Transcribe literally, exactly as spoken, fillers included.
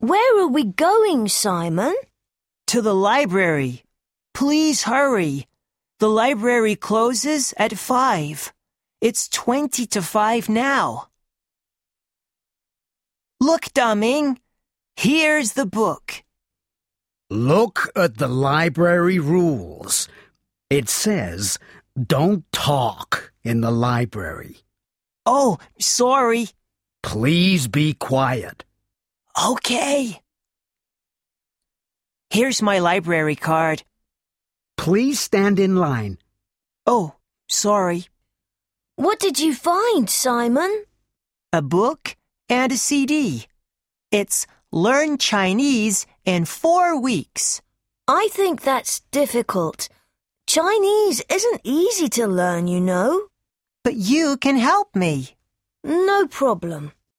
Where are we going, Simon? To the library. Please hurry. The library closes at five. It's twenty to five now. Look, Daming. Here's the book. Look at the library rules. It says, don't talk in the library. Oh, sorry. Please be quiet. Okay. Here's my library card. Please stand in line. Oh, sorry. What did you find, Simon? A book and a C D. It's Learn Chinese in four weeks. I think that's difficult. Chinese isn't easy to learn, you know. But you can help me. No problem.